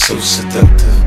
so seductive.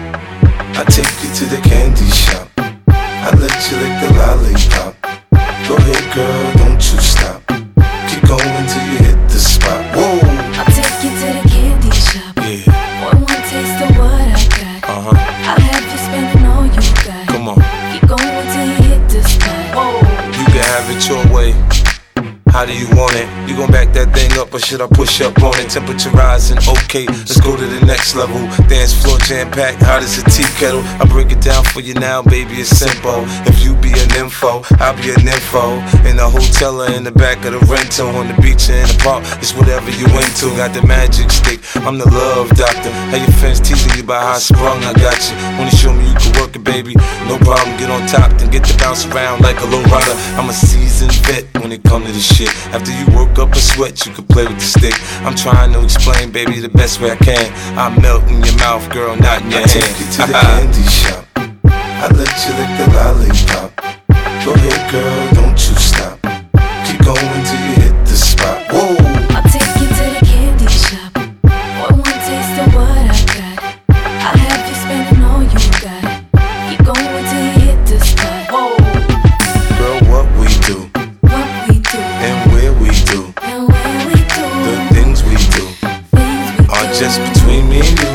I take you to the candy shop. I let you lick the lollipop. Go ahead, girl, don't you stop. Keep going till you hit the spot. Whoa! I'll take you to the candy shop. Yeah. Boy, one taste of what I got. I'll have you spending all you got. Come on. Keep going till you hit the spot. Whoa! You can have it your way. How do you want it? You gon' back that thing up or should I push up on it? Temperature rising, okay, let's go to the next level. Dance floor jam-packed, hot as a tea kettle. I break it down for you now, baby, it's simple. If you be an info, I'll be an info. In the hotel or in the back of the rental, on the beach or in the park, it's whatever you into. Got the magic stick, I'm the love doctor. How your friends teasing you about how I sprung, I got you. Wanna show me you can work it, baby? No problem, get on top, then get to bounce around like a low rider. I'm a seasoned vet when it come to this shit. After you work up a sweat, you can play with the stick. I'm trying to explain, baby, the best way I can. I melt in your mouth, girl, not in your hand. I take you to the candy shop. I let you lick the lollipop. Go ahead, girl, don't you stop. Keep going till you hit the spot. Whoa! I'll take you to the candy shop. Boy, one taste of what I got. I'll have you spending all you got. Keep going till you hit the spot. Whoa! Girl, what we do, What we do, and where we do, and where we do, the things we do things we are do. just between me and you.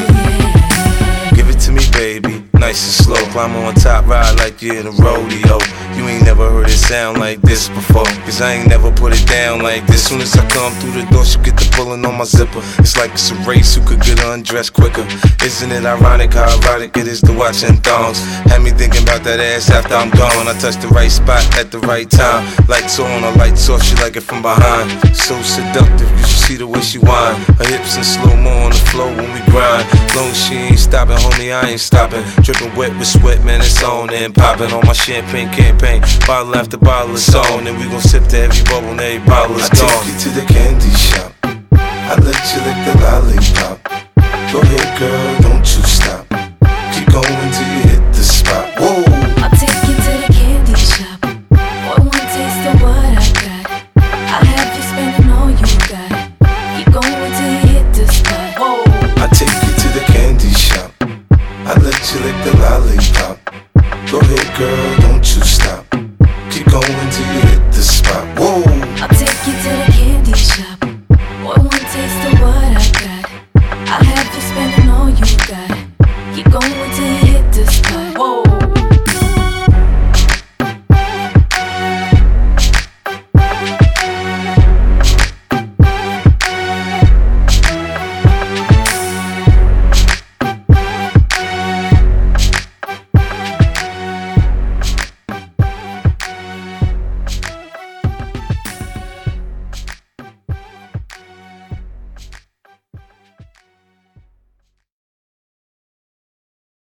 Yeah. Give it to me, baby, nice and slow. Climb on top, ride like you're in a rodeo. You ain't never heard it sound like this before, cause I ain't never put it down like this. Soon as I come through the door, she get the pulling on my zipper. It's like it's a race, who could get undressed quicker. Isn't it ironic how erotic it is to watch in thongs? Had me thinking about that ass after I'm gone. I touched the right spot at the right time. Lights on or lights off, she like it from behind. So seductive, you should see the way she whine. Her hips in slow-mo on the floor when we grind. Long as she ain't stopping, homie, I ain't stopping. Dripping wet with sweat, man, it's on and popping on my champagne campaign. Bottle after bottle is on, and we gon' sip to every bubble and every bottle is gone. I take you to the candy shop. I let you lick the lollipop. Go ahead, girl, don't you stop. Keep going till you hit the spot. Whoa! I'll take you to the candy shop. Boy, one taste of what I got. I'll have you spending all you got. Keep going till you hit the spot. Whoa! I take you to the candy shop. I let you lick the